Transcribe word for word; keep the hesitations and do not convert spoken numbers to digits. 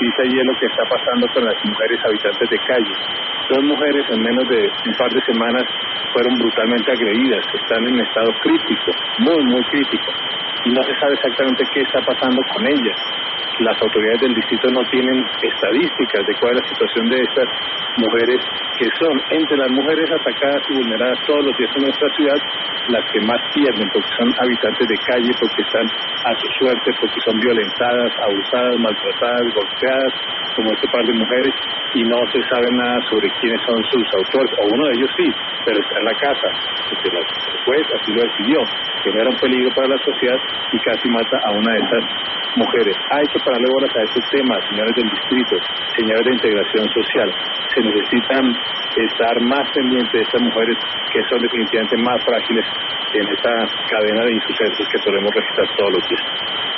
noticia y es lo que está pasando con las mujeres habitantes de calle. Dos mujeres en menos de un par de semanas fueron brutalmente agredidas, están en estado crítico, muy, muy crítico, y no se sabe exactamente qué está pasando con ellas. Las autoridades del distrito no tienen estadísticas de cuál es la situación de estas mujeres, que son entre las mujeres atacadas y vulneradas todos los días en nuestra ciudad, las que más pierden, porque son habitantes de calle, porque están a su suerte, porque son violentadas, abusadas, maltratadas, golpeadas, como este par de mujeres, y no se sabe nada sobre quiénes son sus autores, o uno de ellos sí, pero está en la casa, porque el juez así lo decidió, que no era un peligro para la sociedad y casi mata a una de estas mujeres. Hay que pararle bolas a este tema, señores del distrito, señores de integración social. Se necesitan estar más pendientes de estas mujeres que son definitivamente más frágiles en esta cadena de insucesos que solemos registrar todos los días.